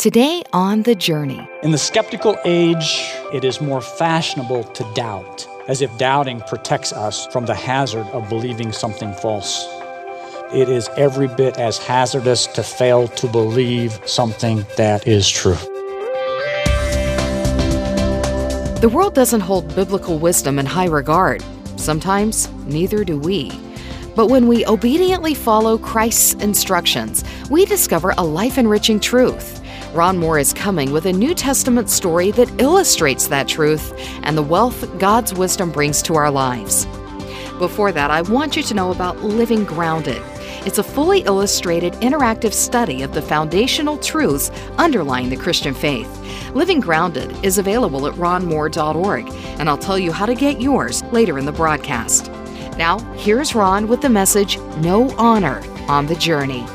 Today on The Journey. In the skeptical age, it is more fashionable to doubt, as if doubting protects us from the hazard of believing something false. It is every bit as hazardous to fail to believe something that is true. The world doesn't hold biblical wisdom in high regard. Sometimes, neither do we. But when we obediently follow Christ's instructions, we discover a life-enriching truth. Ron Moore is coming with a New Testament story that illustrates that truth and the wealth God's wisdom brings to our lives. Before that, I want you to know about Living Grounded. It's a fully illustrated, interactive study of the foundational truths underlying the Christian faith. Living Grounded is available at ronmoore.org, and I'll tell you how to get yours later in the broadcast. Now, here's Ron with the message, No Honor on the Journey.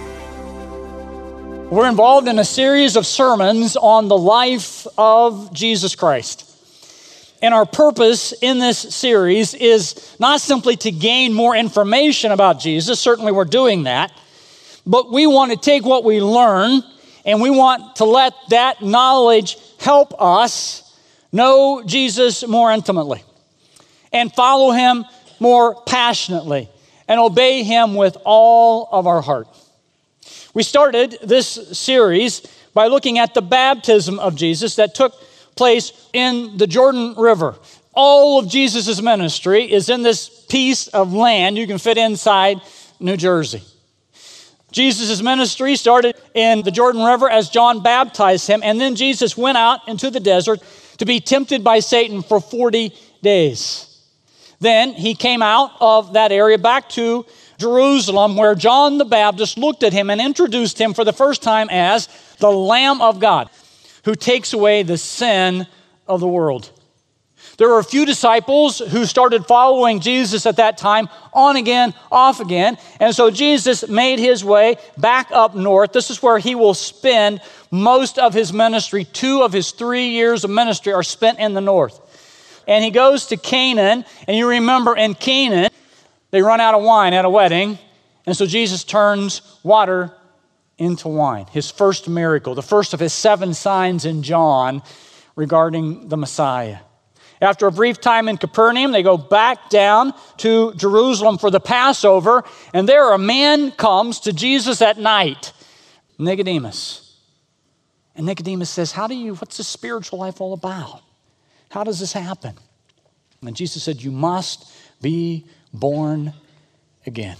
We're involved in a series of sermons on the life of Jesus Christ. And our purpose in this series is not simply to gain more information about Jesus, certainly we're doing that, but we want to take what we learn and we want to let that knowledge help us know Jesus more intimately and follow him more passionately and obey him with all of our heart. We started this series by looking at the baptism of Jesus that took place in the Jordan River. All of Jesus' ministry is in this piece of land you can fit inside New Jersey. Jesus' ministry started in the Jordan River as John baptized him, and then Jesus went out into the desert to be tempted by Satan for 40 days. Then he came out of that area back to Jerusalem, where John the Baptist looked at him and introduced him for the first time as the Lamb of God, who takes away the sin of the world. There were a few disciples who started following Jesus at that time, on again, off again. And so Jesus made his way back up north. This is where he will spend most of his ministry. 2 of his 3 years of ministry are spent in the north. And he goes to Canaan, and you remember in Canaan, they run out of wine at a wedding, and so Jesus turns water into wine. His first miracle, the first of his 7 signs in John regarding the Messiah. After a brief time in Capernaum, they go back down to Jerusalem for the Passover, and there a man comes to Jesus at night, Nicodemus. And Nicodemus says, what's the spiritual life all about? How does this happen? And Jesus said, you must be born again.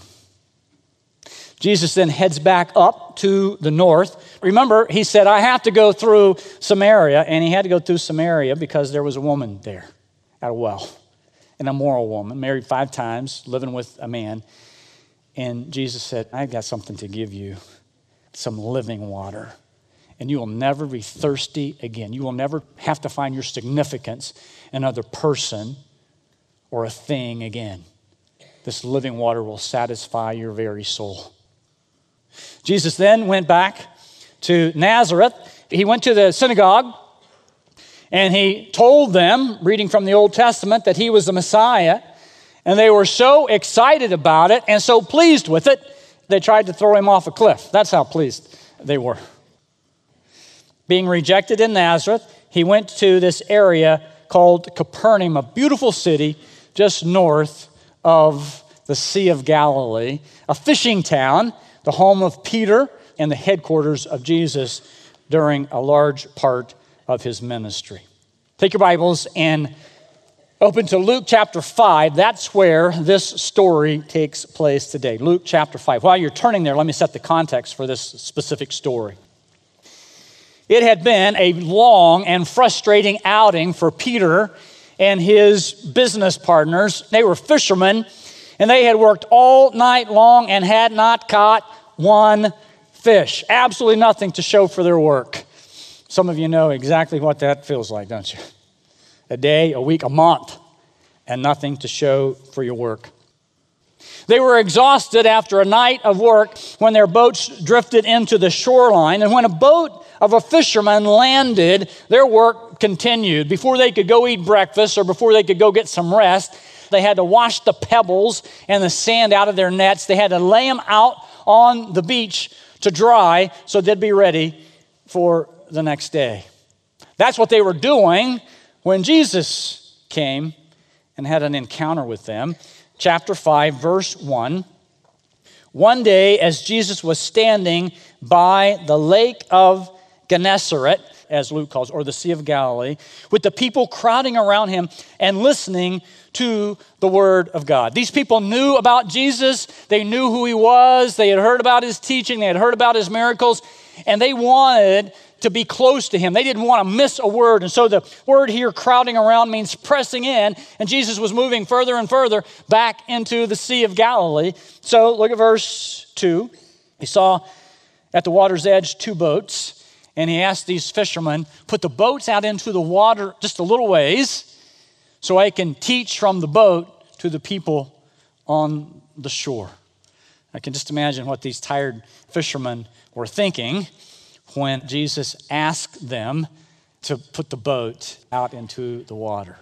Jesus then heads back up to the north. Remember, he said, I have to go through Samaria, and he had to go through Samaria because there was a woman there at a well, an immoral woman, married 5 times, living with a man. And Jesus said, I've got something to give you, some living water, and you will never be thirsty again. You will never have to find your significance in another person or a thing again. This living water will satisfy your very soul. Jesus then went back to Nazareth. He went to the synagogue and he told them, reading from the Old Testament, that he was the Messiah. And they were so excited about it and so pleased with it, they tried to throw him off a cliff. That's how pleased they were. Being rejected in Nazareth, he went to this area called Capernaum, a beautiful city just north of the Sea of Galilee, a fishing town, the home of Peter and the headquarters of Jesus during a large part of his ministry. Take your Bibles and open to Luke chapter 5. That's where this story takes place today. Luke chapter 5. While you're turning there, let me set the context for this specific story. It had been a long and frustrating outing for Peter and his business partners. They were fishermen, and they had worked all night long and had not caught one fish. Absolutely nothing to show for their work. Some of you know exactly what that feels like, don't you? A day, a week, a month, and nothing to show for your work. They were exhausted after a night of work when their boats drifted into the shoreline. And when a boat of a fisherman landed, their work continued. Before they could go eat breakfast or before they could go get some rest, they had to wash the pebbles and the sand out of their nets. They had to lay them out on the beach to dry so they'd be ready for the next day. That's what they were doing when Jesus came and had an encounter with them. Chapter 5, verse 1. One day, as Jesus was standing by the lake of Gennesaret, as Luke calls it, or the Sea of Galilee, with the people crowding around him and listening to the word of God. These people knew about Jesus. They knew who he was. They had heard about his teaching. They had heard about his miracles, and they wanted to be close to him. They didn't want to miss a word. And so the word here, crowding around, means pressing in, and Jesus was moving further and further back into the Sea of Galilee. So look at verse 2. He saw at the water's edge 2 boats, and he asked these fishermen, put the boats out into the water just a little ways so I can teach from the boat to the people on the shore. I can just imagine what these tired fishermen were thinking when Jesus asked them to put the boat out into the water.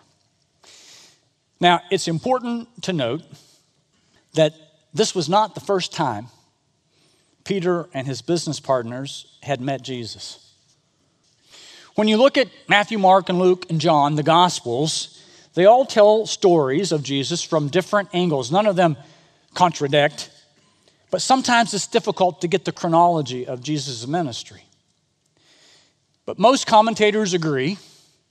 Now, it's important to note that this was not the first time Peter and his business partners had met Jesus. When you look at Matthew, Mark, and Luke, and John, the Gospels, they all tell stories of Jesus from different angles. None of them contradict, but sometimes it's difficult to get the chronology of Jesus' ministry. But most commentators agree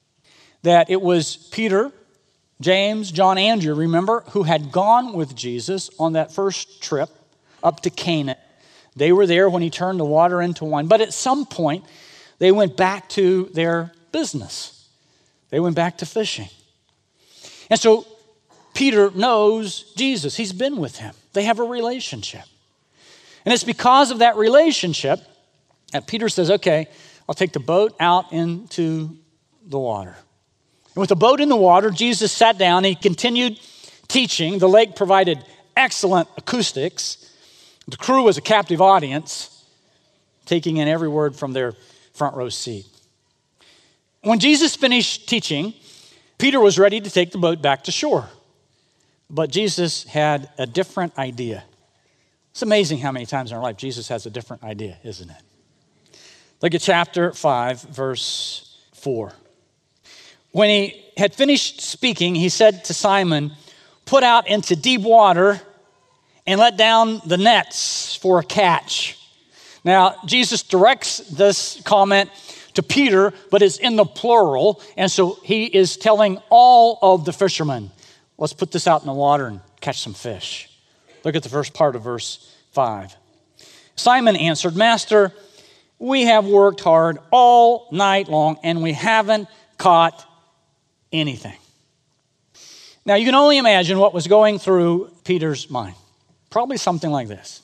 that it was Peter, James, John, Andrew, remember, who had gone with Jesus on that first trip up to Canaan. They were there when he turned the water into wine. But at some point, they went back to their business. They went back to fishing. And so Peter knows Jesus. He's been with him. They have a relationship. And it's because of that relationship that Peter says, okay, I'll take the boat out into the water. And with the boat in the water, Jesus sat down. He continued teaching. The lake provided excellent acoustics. The crew was a captive audience, taking in every word from their front row seat. When Jesus finished teaching, Peter was ready to take the boat back to shore. But Jesus had a different idea. It's amazing how many times in our life Jesus has a different idea, isn't it? Look at chapter 5, verse 4. When he had finished speaking, he said to Simon, put out into deep water and let down the nets for a catch. Now, Jesus directs this comment to Peter, but it's in the plural, and so he is telling all of the fishermen, let's put this out in the water and catch some fish. Look at the first part of verse 5. Simon answered, Master, we have worked hard all night long, and we haven't caught anything. Now, you can only imagine what was going through Peter's mind. Probably something like this.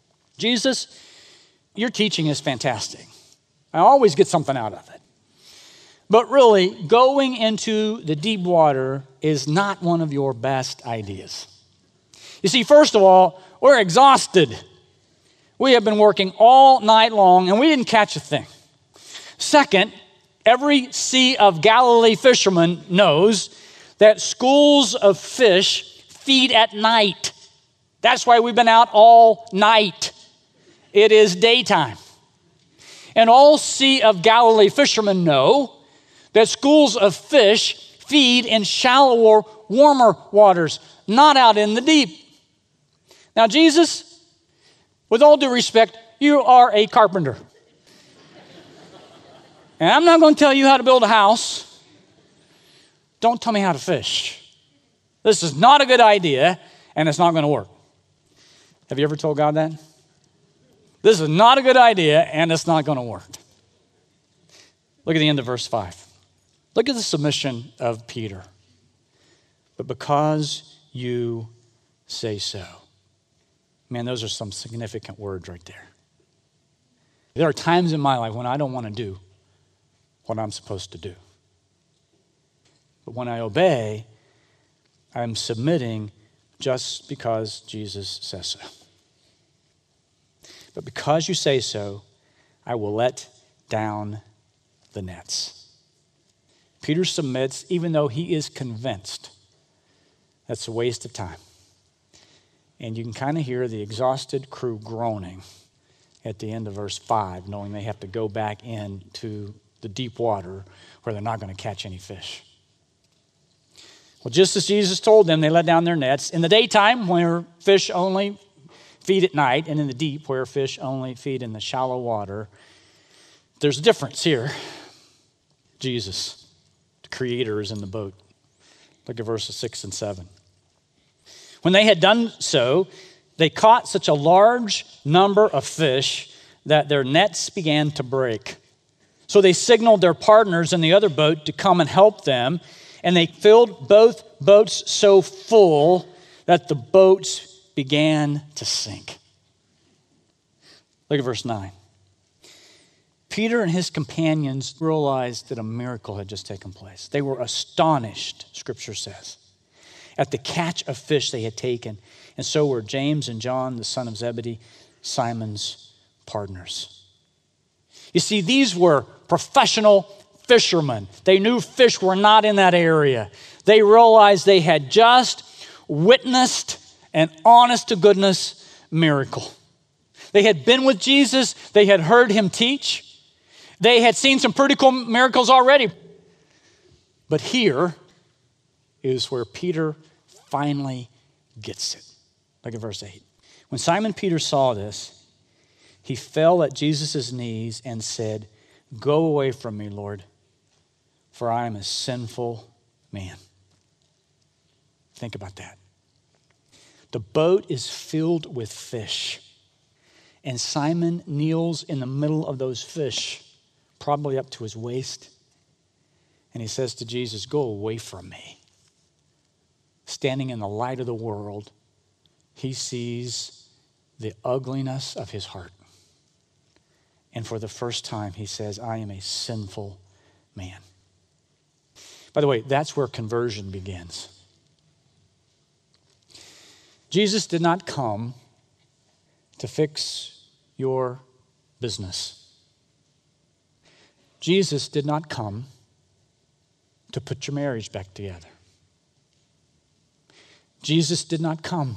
Jesus, your teaching is fantastic. I always get something out of it. But really, going into the deep water is not one of your best ideas. You see, first of all, we're exhausted. We have been working all night long, and we didn't catch a thing. Second, every Sea of Galilee fisherman knows that schools of fish feed at night. That's why we've been out all night. It is daytime. And all Sea of Galilee fishermen know that schools of fish feed in shallower, warmer waters, not out in the deep. Now, Jesus, with all due respect, you are a carpenter. And I'm not going to tell you how to build a house. Don't tell me how to fish. This is not a good idea, and it's not going to work. Have you ever told God that? This is not a good idea, and it's not going to work. Look at the end of verse 5. Look at the submission of Peter. But because you say so. Man, those are some significant words right there. There are times in my life when I don't want to do what I'm supposed to do. But when I obey, I'm submitting just because Jesus says so. But because you say so, I will let down the nets. Peter submits even though he is convinced that's a waste of time. And you can kind of hear the exhausted crew groaning at the end of verse 5, knowing they have to go back into the deep water where they're not going to catch any fish. Well, just as Jesus told them, they let down their nets. In the daytime, where fish only feed at night, and in the deep, where fish only feed in the shallow water, there's a difference here. Jesus, the Creator, is in the boat. Look at verses 6 and 7. When they had done so, they caught such a large number of fish that their nets began to break. So they signaled their partners in the other boat to come and help them, and they filled both boats so full that the boats began to sink. Look at verse 9. Peter and his companions realized that a miracle had just taken place. They were astonished, Scripture says, at the catch of fish they had taken, and so were James and John, the son of Zebedee, Simon's partners. You see, these were professional fishermen. They knew fish were not in that area. They realized they had just witnessed an honest-to-goodness miracle. They had been with Jesus. They had heard him teach. They had seen some pretty cool miracles already. But here is where Peter finally gets it. Look at verse 8. When Simon Peter saw this, he fell at Jesus' knees and said, "Go away from me, Lord, for I am a sinful man." Think about that. The boat is filled with fish, and Simon kneels in the middle of those fish, probably up to his waist, and he says to Jesus, "Go away from me." Standing in the light of the world, he sees the ugliness of his heart. And for the first time, he says, "I am a sinful man." By the way, that's where conversion begins. Jesus did not come to fix your business. Jesus did not come to put your marriage back together. Jesus did not come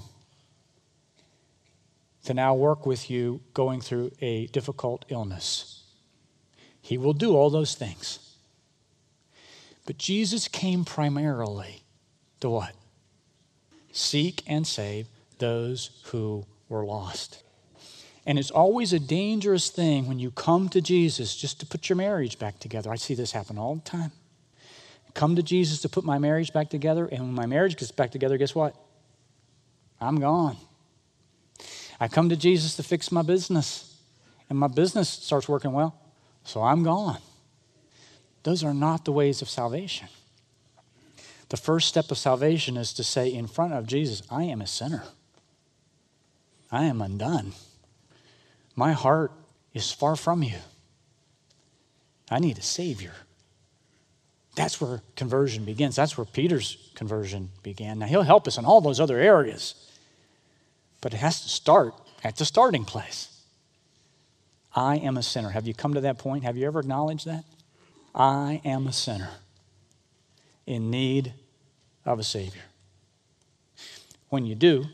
to now work with you going through a difficult illness. He will do all those things. But Jesus came primarily to what? Seek and save those who were lost. And it's always a dangerous thing when you come to Jesus just to put your marriage back together. I see this happen all the time. Come to Jesus to put my marriage back together, and when my marriage gets back together, guess what? I'm gone. I come to Jesus to fix my business, and my business starts working well, so I'm gone. Those are not the ways of salvation. The first step of salvation is to say in front of Jesus, I am a sinner. I am undone. My heart is far from you. I need a Savior. That's where conversion begins. That's where Peter's conversion began. Now, he'll help us in all those other areas, but it has to start at the starting place. I am a sinner. Have you come to that point? Have you ever acknowledged that? I am a sinner in need of a Savior. When you do,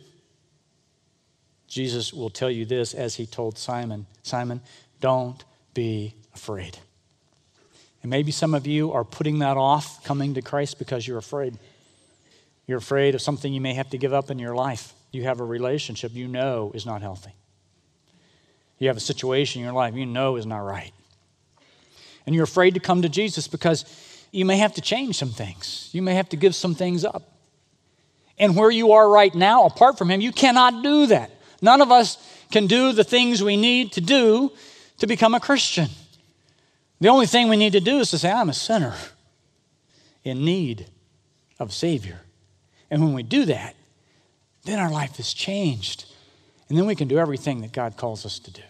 Jesus will tell you this as he told Simon, Simon, don't be afraid. And maybe some of you are putting that off, coming to Christ, because you're afraid. You're afraid of something you may have to give up in your life. You have a relationship you know is not healthy. You have a situation in your life you know is not right. And you're afraid to come to Jesus because you may have to change some things. You may have to give some things up. And where you are right now, apart from him, you cannot do that. None of us can do the things we need to do to become a Christian. The only thing we need to do is to say, I'm a sinner in need of a Savior. And when we do that, then our life is changed. And then we can do everything that God calls us to do.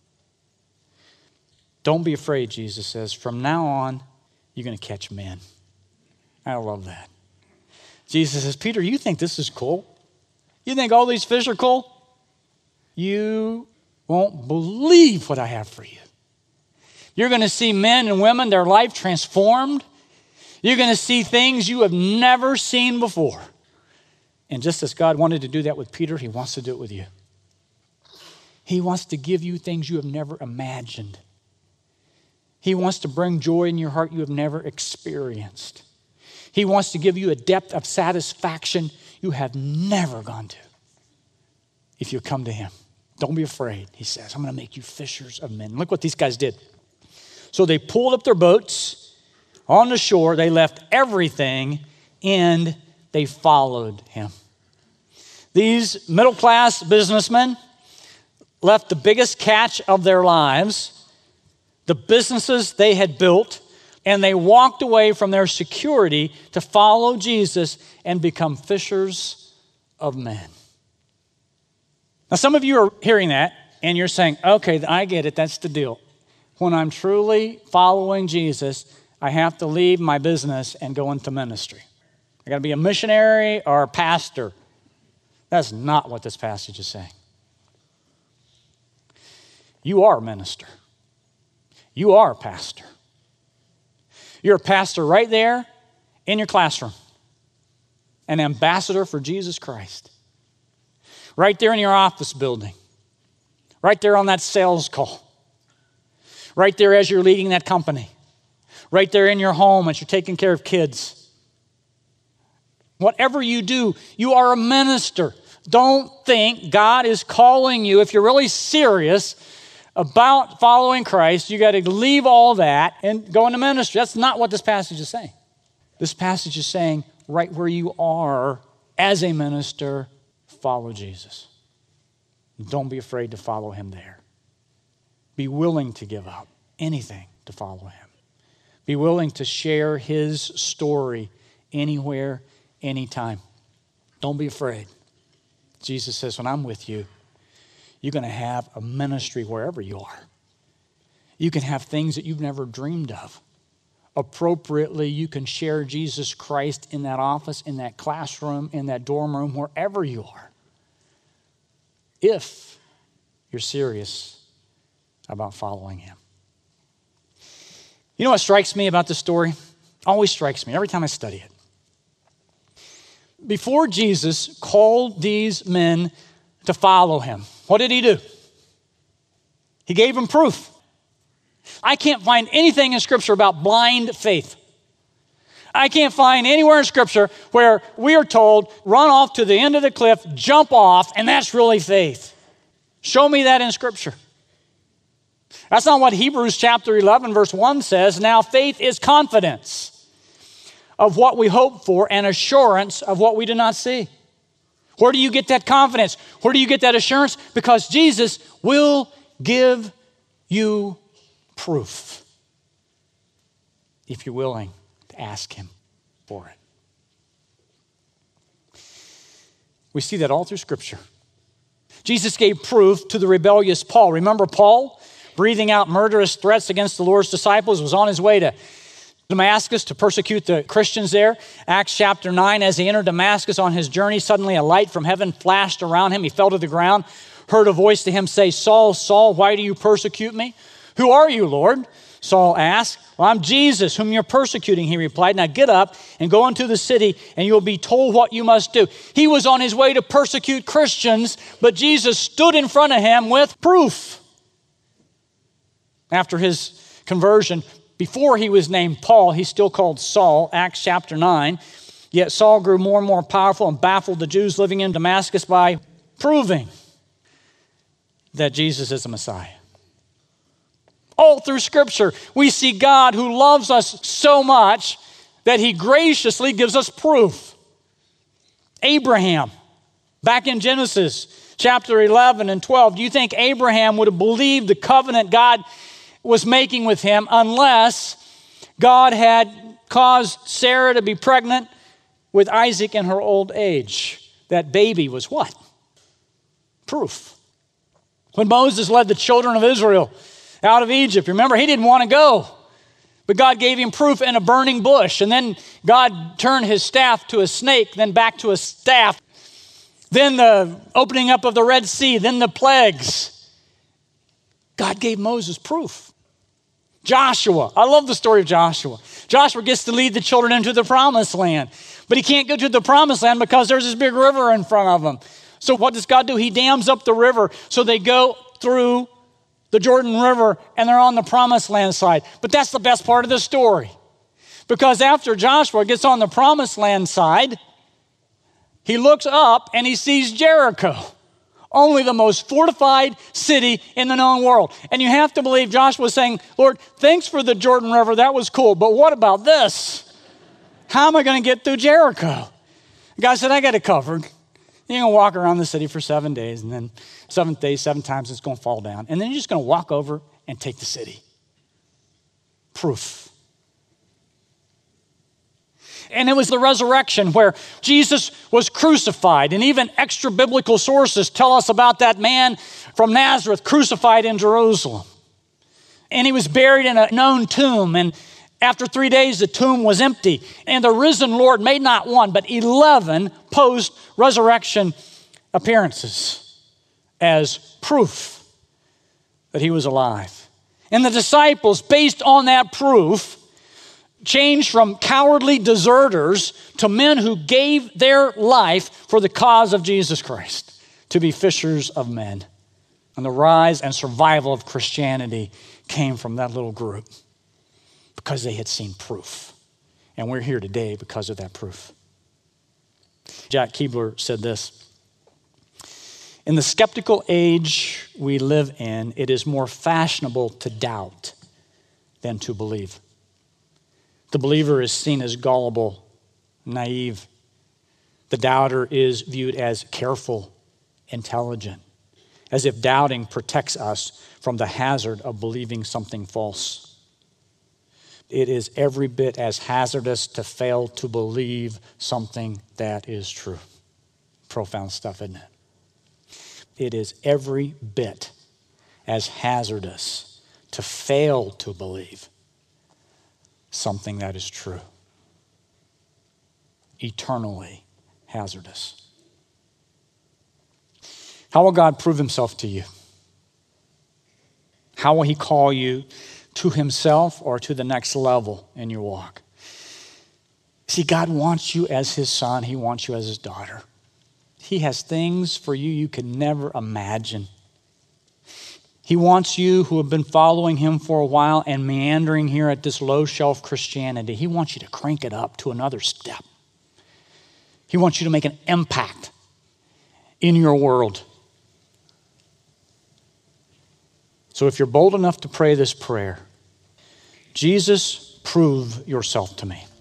Don't be afraid, Jesus says. From now on, you're going to catch men. I love that. Jesus says, Peter, you think this is cool? You think all these fish are cool? You won't believe what I have for you. You're going to see men and women, their life transformed. You're going to see things you have never seen before. And just as God wanted to do that with Peter, he wants to do it with you. He wants to give you things you have never imagined. He wants to bring joy in your heart you have never experienced. He wants to give you a depth of satisfaction you have never gone to if you come to him. Don't be afraid, he says. I'm going to make you fishers of men. Look what these guys did. So they pulled up their boats on the shore. They left everything and they followed him. These middle-class businessmen left the biggest catch of their lives, the businesses they had built, and they walked away from their security to follow Jesus and become fishers of men. Now, some of you are hearing that, and you're saying, okay, I get it, that's the deal. When I'm truly following Jesus, I have to leave my business and go into ministry. I got to be a missionary or a pastor. That's not what this passage is saying. You are a minister. You are a pastor. You're a pastor right there in your classroom. An ambassador for Jesus Christ. Right there in your office building. Right there on that sales call. Right there as you're leading that company. Right there in your home as you're taking care of kids. Whatever you do, you are a minister. Don't think God is calling you. If you're really serious about following Christ, you got to leave all that and go into ministry. That's not what this passage is saying. This passage is saying right where you are as a minister, follow Jesus. Don't be afraid to follow him there. Be willing to give up anything to follow him. Be willing to share his story anywhere, anytime. Don't be afraid. Jesus says, when I'm with you, you're going to have a ministry wherever you are. You can have things that you've never dreamed of. Appropriately, you can share Jesus Christ in that office, in that classroom, in that dorm room, wherever you are. If you're serious about following him. You know what strikes me about this story? Always strikes me every time I study it. Before Jesus called these men to follow him, what did he do? He gave them proof. I can't find anything in Scripture about blind faith. I can't find anywhere in Scripture where we are told, run off to the end of the cliff, jump off, and that's really faith. Show me that in Scripture. That's not what Hebrews chapter 11, verse 1 says. Now faith is confidence of what we hope for and assurance of what we do not see. Where do you get that confidence? Where do you get that assurance? Because Jesus will give you proof if you're willing to ask him for it. We see that all through Scripture. Jesus gave proof to the rebellious Paul. Remember Paul, breathing out murderous threats against the Lord's disciples, was on his way to Damascus to persecute the Christians there. Acts chapter 9, as he entered Damascus on his journey, suddenly a light from heaven flashed around him. He fell to the ground, heard a voice to him say, Saul, Saul, why do you persecute me? Who are you, Lord? Saul asked. Well, I'm Jesus, whom you're persecuting, he replied. Now get up and go into the city, and you'll be told what you must do. He was on his way to persecute Christians, but Jesus stood in front of him with proof. After his conversion, before he was named Paul, he's still called Saul, Acts chapter 9. Yet Saul grew more and more powerful and baffled the Jews living in Damascus by proving that Jesus is the Messiah. All through Scripture, we see God who loves us so much that he graciously gives us proof. Abraham, back in Genesis chapter 11 and 12, do you think Abraham would have believed the covenant God was making with him unless God had caused Sarah to be pregnant with Isaac in her old age? That baby was what? Proof. When Moses led the children of Israel out of Egypt, remember, he didn't want to go, but God gave him proof in a burning bush, and then God turned his staff to a snake, then back to a staff, then the opening up of the Red Sea, then the plagues. God gave Moses proof. Joshua, I love the story of Joshua. Joshua gets to lead the children into the promised land, but he can't go to the promised land because there's this big river in front of him. So what does God do? He dams up the river so they go through the Jordan River and they're on the promised land side. But that's the best part of the story. Because after Joshua gets on the promised land side, he looks up and he sees Jericho, only the most fortified city in the known world. And you have to believe Joshua was saying, Lord, thanks for the Jordan River. That was cool. But what about this? How am I going to get through Jericho? God said, I got it covered. You're going to walk around the city for 7 days, and then 7th day, 7 times it's going to fall down. And then you're just going to walk over and take the city. Proof. And it was the resurrection where Jesus was crucified. And even extra biblical sources tell us about that man from Nazareth crucified in Jerusalem. And he was buried in a known tomb. And after 3 days, the tomb was empty. And the risen Lord made not one, but 11 post-resurrection appearances as proof that he was alive. And the disciples, based on that proof, changed from cowardly deserters to men who gave their life for the cause of Jesus Christ, to be fishers of men. And the rise and survival of Christianity came from that little group because they had seen proof. And we're here today because of that proof. Jack Keebler said this: in the skeptical age we live in, it is more fashionable to doubt than to believe. The believer is seen as gullible, naive. The doubter is viewed as careful, intelligent, as if doubting protects us from the hazard of believing something false. It is every bit as hazardous to fail to believe something that is true. Profound stuff, isn't it? It is every bit as hazardous to fail to believe something that is true. Eternally hazardous. How will God prove himself to you? How will he call you to himself or to the next level in your walk? See, God wants you as his son. He wants you as his daughter. He has things for you you could never imagine. He wants you who have been following him for a while and meandering here at this low shelf Christianity. He wants you to crank it up to another step. He wants you to make an impact in your world. So if you're bold enough to pray this prayer, Jesus, prove yourself to me.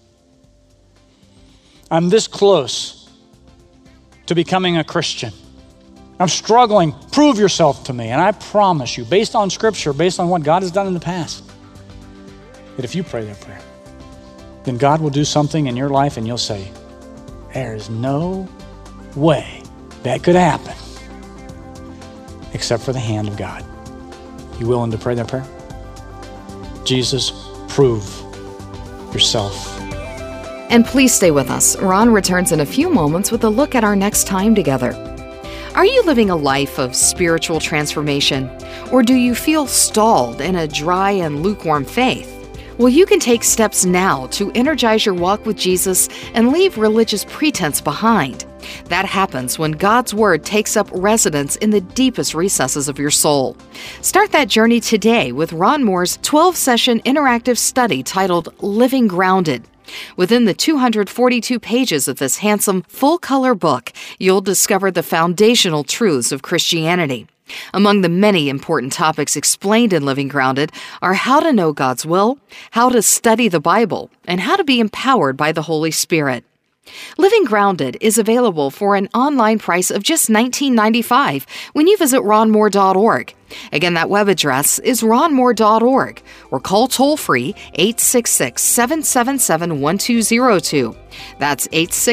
I'm this close to becoming a Christian. I'm struggling. Prove yourself to me. And I promise you, based on Scripture, based on what God has done in the past, that if you pray that prayer, then God will do something in your life and you'll say, there is no way that could happen except for the hand of God. You willing to pray that prayer? Jesus, prove yourself. And please stay with us. Ron returns in a few moments with a look at our next time together. Are you living a life of spiritual transformation? Or do you feel stalled in a dry and lukewarm faith? Well, you can take steps now to energize your walk with Jesus and leave religious pretense behind. That happens when God's Word takes up residence in the deepest recesses of your soul. Start that journey today with Ron Moore's 12-session interactive study titled Living Grounded. Within the 242 pages of this handsome, full-color book, you'll discover the foundational truths of Christianity. Among the many important topics explained in Living Grounded are how to know God's will, how to study the Bible, and how to be empowered by the Holy Spirit. Living Grounded is available for an online price of just $19.95 when you visit ronmoore.org. Again, that web address is ronmoore.org, or call toll-free 866-777-1202. That's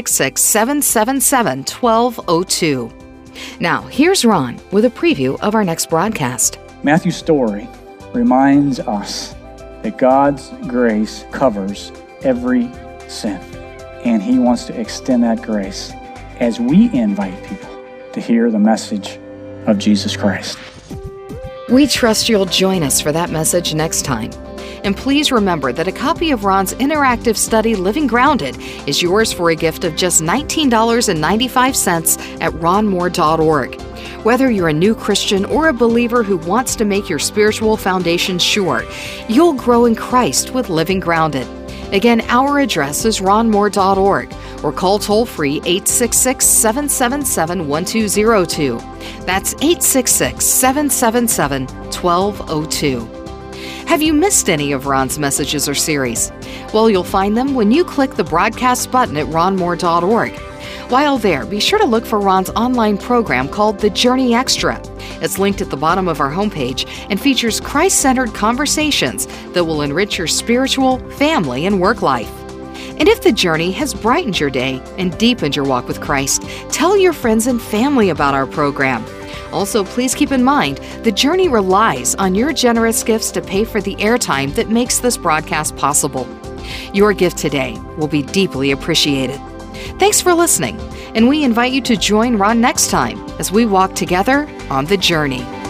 866-777-1202. Now, here's Ron with a preview of our next broadcast. Matthew's story reminds us that God's grace covers every sin. And he wants to extend that grace as we invite people to hear the message of Jesus Christ. We trust you'll join us for that message next time. And please remember that a copy of Ron's interactive study, Living Grounded, is yours for a gift of just $19.95 at ronmoore.org. Whether you're a new Christian or a believer who wants to make your spiritual foundation sure, you'll grow in Christ with Living Grounded. Again, our address is ronmoore.org or call toll-free 866-777-1202. That's 866-777-1202. Have you missed any of Ron's messages or series? Well, you'll find them when you click the broadcast button at ronmoore.org. While there, be sure to look for Ron's online program called The Journey Extra. It's linked at the bottom of our homepage and features Christ-centered conversations that will enrich your spiritual, family, and work life. And if the journey has brightened your day and deepened your walk with Christ, tell your friends and family about our program. Also, please keep in mind, the journey relies on your generous gifts to pay for the airtime that makes this broadcast possible. Your gift today will be deeply appreciated. Thanks for listening, and we invite you to join Ron next time as we walk together on the journey.